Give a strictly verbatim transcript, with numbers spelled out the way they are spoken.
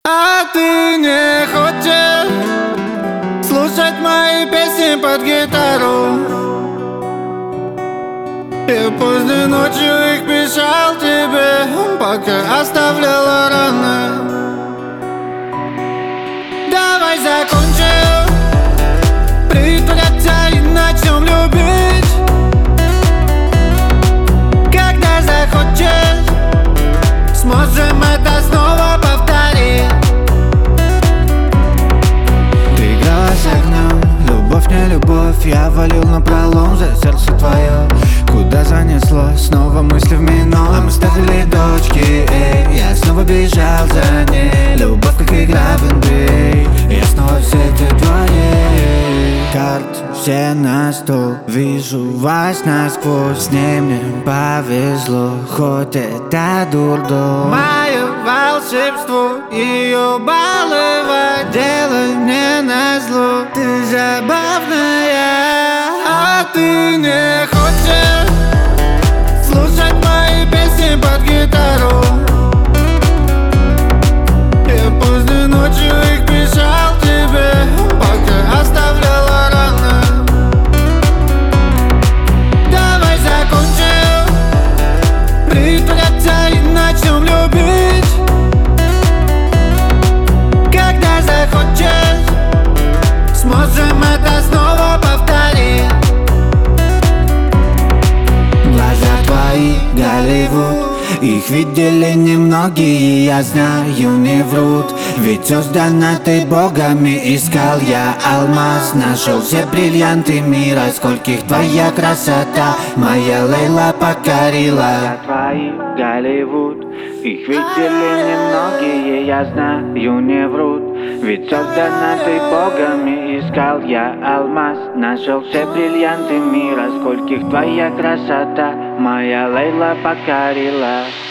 А ты не хочешь слушать мои песни под гитару? Я поздней ночью их писал тебе, пока оставляла раны. Давай закончим притворяться и начнем любить. Когда захочешь, сможем это снова повторить. Ты играла с огнем, любовь не любовь. Я валил напролом за сердце твое. Куда занесло, снова мысли в мино. А мы ставили дочки, эй. Я снова бежал за ней. Любовь как игра в эн би эй. Я снова в сети твоей. Карты все на стол, вижу вас насквозь. С ней мне повезло, хоть это дурдом. Мое волшебство, ее баловать. Делай мне назло, ты забавная. А ты не хочешь слушать мои песни под гитару? Я поздней ночью их писал тебе, пока оставляла раны. Давай закончим притворяться и начнем любить. Когда захочешь, сможем это снова повторить. Глаза твои, Голливуд, их видели немногие, я знаю, не врут. Ведь создана ты богами, искал я алмаз. Нашел все бриллианты мира, скольких твоя красота моя Лейла покорила. Глаза твои, Голливуд, их видели немногие, я знаю, не врут. Ведь создана ты богами, искал я алмаз. Нашел все бриллианты мира, скольких твоя красота моя Лейла покорила.